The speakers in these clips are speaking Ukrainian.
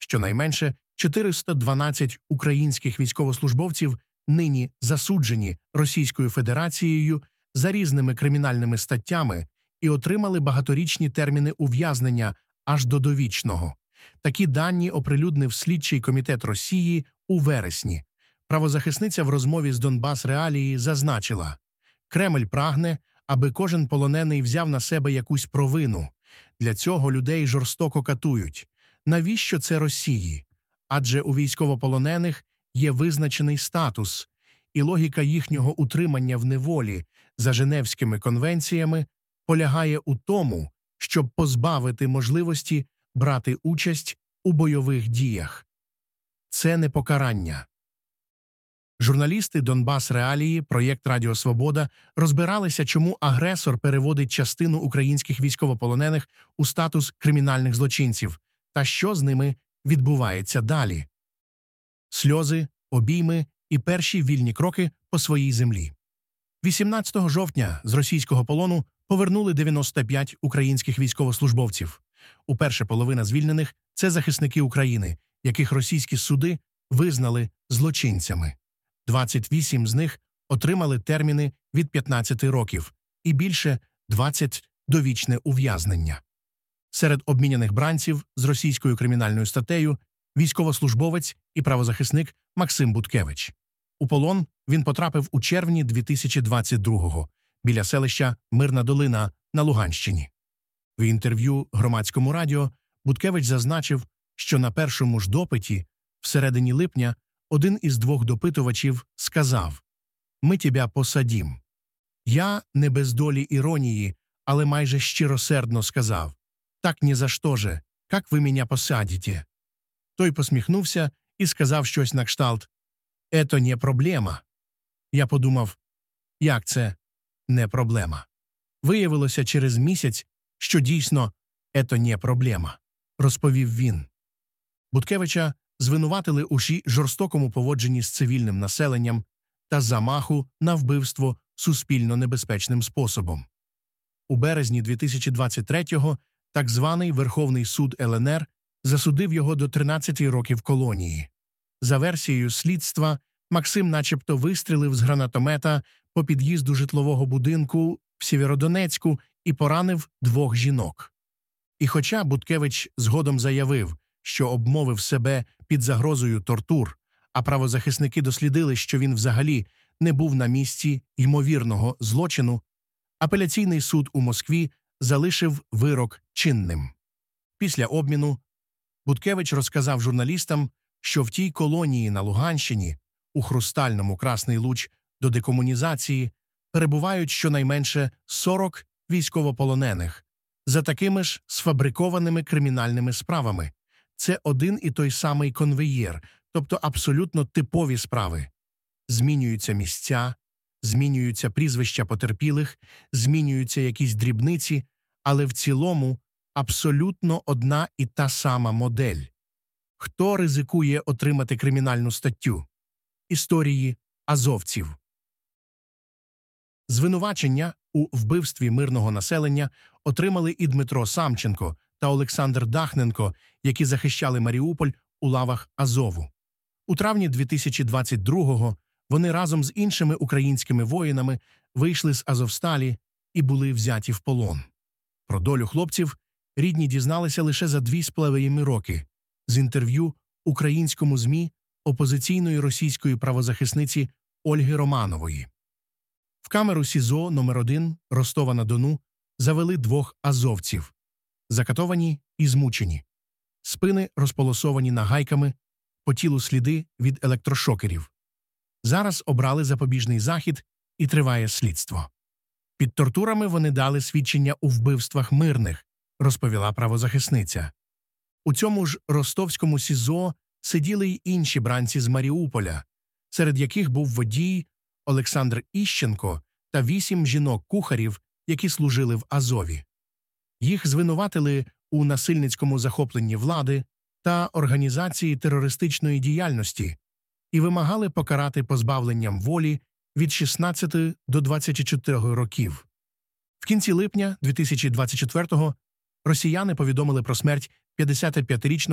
Щонайменше 412 українських військовослужбовців нині засуджені Російською Федерацією за різними кримінальними статтями і отримали багаторічні терміни ув'язнення аж до довічного. Такі дані оприлюднив слідчий комітет Росії у вересні. Правозахисниця в розмові з Донбас Реалії зазначила: «Кремль прагне, аби кожен полонений взяв на себе якусь провину. Для цього людей жорстоко катують. Навіщо це Росії? Адже у військовополонених є визначений статус, і логіка їхнього утримання в неволі за Женевськими конвенціями полягає у тому, щоб позбавити можливості брати участь у бойових діях. Це не покарання». Журналісти Донбас Реалії, проєкт Радіо Свобода, розбиралися, чому агресор переводить частину українських військовополонених у статус кримінальних злочинців та що з ними відбувається далі. Сльози, обійми і перші вільні кроки по своїй землі. 18 жовтня з російського полону повернули 95 українських військовослужбовців. Уперше половина звільнених – це захисники України, яких російські суди визнали злочинцями. 28 з них отримали терміни від 15 років і більше 20 – довічне ув'язнення. Серед обміняних бранців з російською кримінальною статтею військовослужбовець і правозахисник Максим Буткевич. У полон він потрапив у червні 2022-го біля селища Мирна Долина на Луганщині. В інтерв'ю Громадському радіо Буткевич зазначив, що на першому ж допиті, всередині липня, один із двох допитувачів сказав: «Ми тебе посадім». Я, не без долі іронії, але майже щиросердно сказав: «Так ні за що же, як ви мене посадите?» Той посміхнувся і сказав щось на кшталт: «Ето не проблема». Я подумав: як це не проблема? Виявилося через місяць, що дійсно «ето не проблема», розповів він. Буткевича звинуватили у жорстокому поводженні з цивільним населенням та замаху на вбивство суспільно небезпечним способом. У березні 2023-го так званий Верховний суд ЛНР засудив його до 13 років колонії. За версією слідства, Максим начебто вистрілив з гранатомета по під'їзду житлового будинку в Сєвєродонецьку і поранив 2 жінок. І хоча Буткевич згодом заявив, що обмовив себе під загрозою тортур, а правозахисники дослідили, що він взагалі не був на місці ймовірного злочину, апеляційний суд у Москві залишив вирок чинним. Після обміну Буткевич розказав журналістам, що в тій колонії на Луганщині, у Хрустальному Красний Луч до декомунізації, перебувають щонайменше 40 військовополонених за такими ж сфабрикованими кримінальними справами. Це один і той самий конвеєр, тобто абсолютно типові справи. Змінюються місця, змінюються прізвища потерпілих, змінюються якісь дрібниці, але в цілому абсолютно одна і та сама модель. Хто ризикує отримати кримінальну статтю? Історії азовців. Звинувачення у вбивстві мирного населення отримали і Дмитро Самченко та Олександр Дахненко, які захищали Маріуполь у лавах Азову. У травні 2022-го вони разом з іншими українськими воїнами вийшли з Азовсталі і були взяті в полон. Про долю хлопців рідні дізналися лише за 2,5 роки з інтерв'ю українському ЗМІ опозиційної російської правозахисниці Ольги Романової. В камеру СІЗО номер 1 Ростова-на-Дону завели 2 азовців, закатовані і змучені. Спини розполосовані нагайками, по тілу сліди від електрошокерів. Зараз обрали запобіжний захід і триває слідство. Під тортурами вони дали свідчення у вбивствах мирних, розповіла правозахисниця. У цьому ж ростовському СІЗО сиділи й інші бранці з Маріуполя, серед яких був водій Олександр Іщенко та 8 жінок-кухарів, які служили в Азові. Їх звинуватили у насильницькому захопленні влади та організації терористичної діяльності і вимагали покарати позбавленням волі від 16 до 24 років. В кінці липня 2024-го росіяни повідомили про смерть 55-річного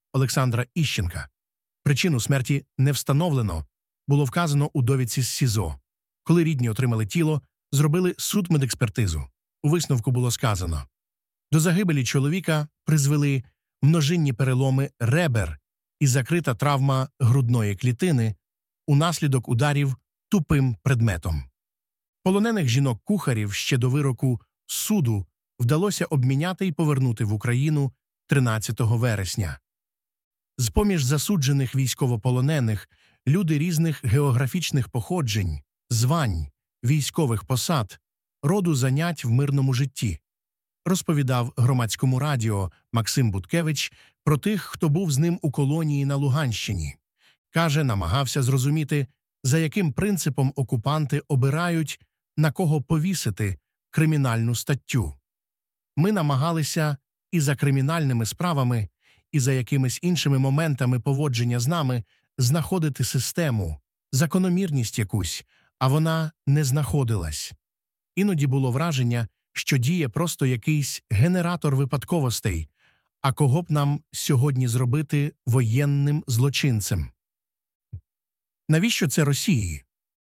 Олександра Іщенка. Причину смерті не встановлено, було вказано у довідці з СІЗО. Коли рідні отримали тіло, зробили судмедекспертизу. У висновку було сказано: до загибелі чоловіка призвели множинні переломи ребер і закрита травма грудної клітини унаслідок ударів тупим предметом. Полонених жінок-кухарів ще до вироку суду вдалося обміняти і повернути в Україну 13 вересня. З-поміж засуджених військовополонених люди різних географічних походжень, звань, військових посад, роду занять в мирному житті. Розповідав громадському радіо Максим Буткевич про тих, хто був з ним у колонії на Луганщині. Каже, намагався зрозуміти, за яким принципом окупанти обирають, на кого повісити кримінальну статтю. Ми намагалися і за кримінальними справами, і за якимись іншими моментами поводження з нами знаходити систему, закономірність якусь, а вона не знаходилась. Іноді було враження, що діє просто якийсь генератор випадковостей, а кого б нам сьогодні зробити воєнним злочинцем? Навіщо це Росії?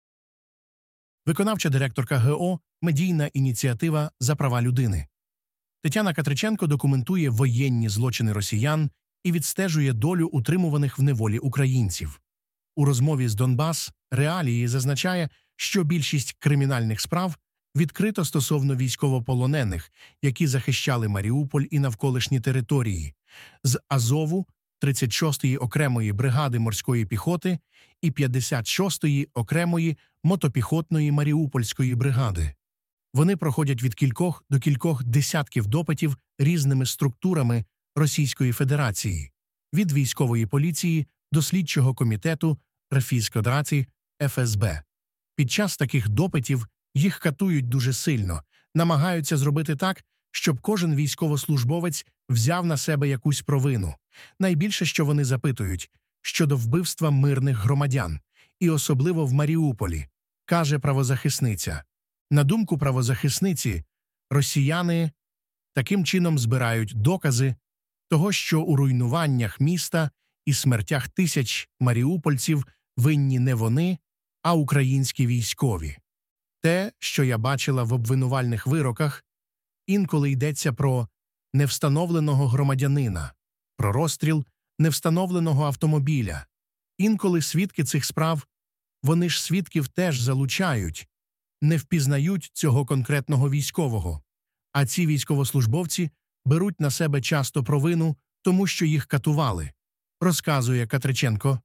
Виконавча директорка ГО «Медійна ініціатива за права людини». Тетяна Катриченко документує воєнні злочини росіян і відстежує долю утримуваних в неволі українців. У розмові з Донбас Реалії зазначає, що більшість кримінальних справ відкрито стосовно військовополонених, які захищали Маріуполь і навколишні території, з Азову, 36-ї окремої бригади морської піхоти і 56-ї окремої мотопіхотної Маріупольської бригади. Вони проходять від кількох до кількох десятків допитів різними структурами Російської Федерації, від військової поліції до слідчого комітету Російської Федерації ФСБ. Під час таких допитів їх катують дуже сильно, намагаються зробити так, щоб кожен військовослужбовець взяв на себе якусь провину. Найбільше, що вони запитують, щодо вбивства мирних громадян, і особливо в Маріуполі, каже правозахисниця. На думку правозахисниці, росіяни таким чином збирають докази того, що у руйнуваннях міста і смертях тисяч маріупольців винні не вони, а українські військові. Те, що я бачила в обвинувальних вироках, інколи йдеться про невстановленого громадянина, про розстріл невстановленого автомобіля. Інколи свідки цих справ, вони ж свідків теж залучають, не впізнають цього конкретного військового. А ці військовослужбовці беруть на себе часто провину, тому що їх катували, розказує Катриченко.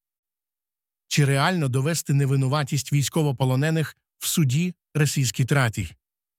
Чи реально довести невинуватість військовополонених в суді Російській Федерації?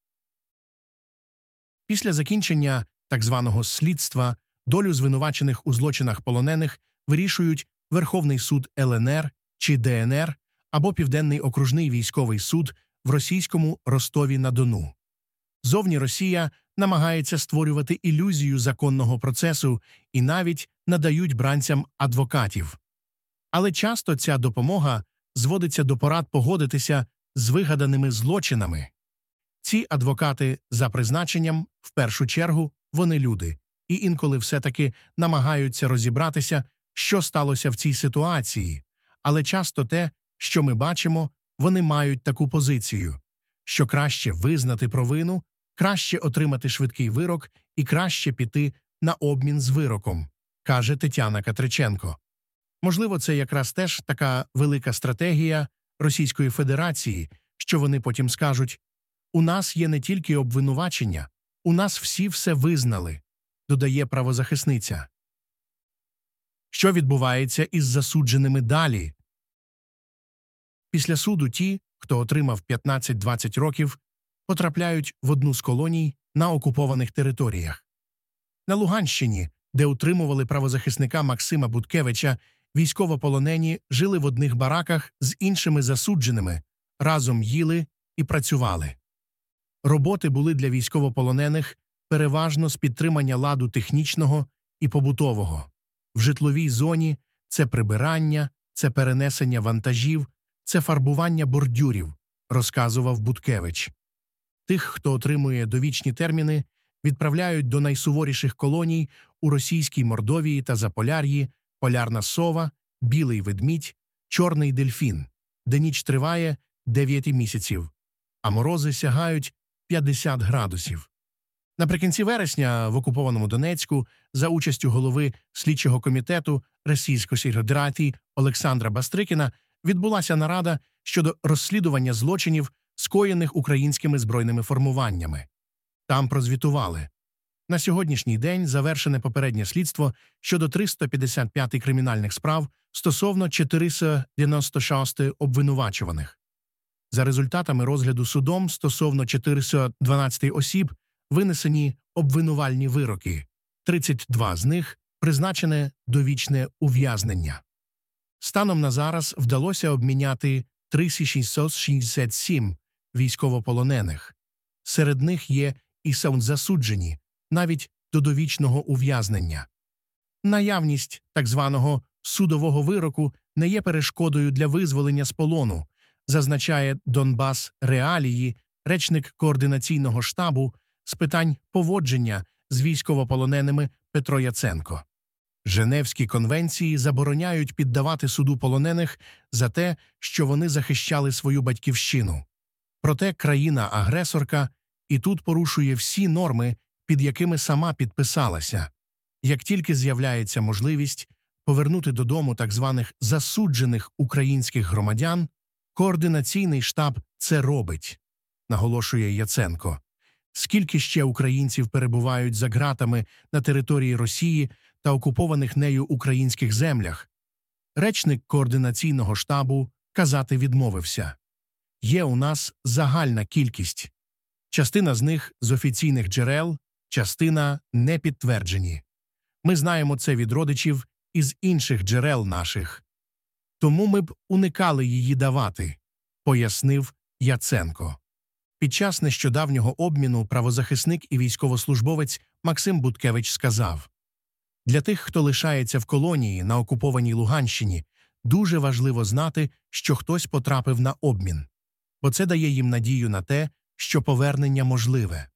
Після закінчення так званого слідства долю звинувачених у злочинах полонених вирішують Верховний суд ЛНР чи ДНР або Південний окружний військовий суд в російському Ростові-на-Дону. Зовні Росія намагається створювати ілюзію законного процесу і навіть надають бранцям адвокатів. Але часто ця допомога зводиться до порад погодитися з вигаданими злочинами. Ці адвокати за призначенням, в першу чергу, вони люди, і інколи все-таки намагаються розібратися, що сталося в цій ситуації. Але часто те, що ми бачимо, вони мають таку позицію, що краще визнати провину, краще отримати швидкий вирок і краще піти на обмін з вироком, каже Тетяна Катриченко. Можливо, це якраз теж така велика стратегія Російської Федерації, що вони потім скажуть: «У нас є не тільки обвинувачення, у нас всі все визнали», додає правозахисниця. Що відбувається із засудженими далі? Після суду ті, хто отримав 15-20 років, потрапляють в одну з колоній на окупованих територіях. На Луганщині, де утримували правозахисника Максима Буткевича, військовополонені жили в одних бараках з іншими засудженими, разом їли і працювали. Роботи були для військовополонених переважно з підтримання ладу технічного і побутового. В житловій зоні це прибирання, це перенесення вантажів, це фарбування бордюрів, розказував Буткевич. Тих, хто отримує довічні терміни, відправляють до найсуворіших колоній у російській Мордовії та Заполяр'ї, полярна сова, білий ведмідь, чорний дельфін, де ніч триває 9 місяців, а морози сягають 50 градусів. Наприкінці вересня в окупованому Донецьку за участю голови слідчого комітету Російської Федерації Олександра Бастрикіна відбулася нарада щодо розслідування злочинів, скоєних українськими збройними формуваннями. Там прозвітували. На сьогоднішній день завершене попереднє слідство щодо 355 кримінальних справ стосовно 496 обвинувачуваних. За результатами розгляду судом стосовно 412 осіб винесені обвинувальні вироки, 32 з них призначене довічне ув'язнення. Станом на зараз вдалося обміняти 3667 військовополонених. Серед них є і засуджені, навіть до довічного ув'язнення. Наявність так званого судового вироку не є перешкодою для визволення з полону, зазначає Донбас Реалії, речник координаційного штабу з питань поводження з військовополоненими Петро Яценко. Женевські конвенції забороняють піддавати суду полонених за те, що вони захищали свою батьківщину. Проте країна-агресорка і тут порушує всі норми, під якими сама підписалася. Як тільки з'являється можливість повернути додому так званих засуджених українських громадян, координаційний штаб це робить, наголошує Яценко. Скільки ще українців перебувають за ґратами на території Росії та окупованих нею українських землях? Речник координаційного штабу казати відмовився. Є у нас загальна кількість. Частина з них з офіційних джерел, частина не підтверджені. Ми знаємо це від родичів із інших джерел наших. Тому ми б уникали її давати, пояснив Яценко. Під час нещодавнього обміну правозахисник і військовослужбовець Максим Буткевич сказав: «Для тих, хто лишається в колонії на окупованій Луганщині, дуже важливо знати, що хтось потрапив на обмін. Бо це дає їм надію на те, що повернення можливе.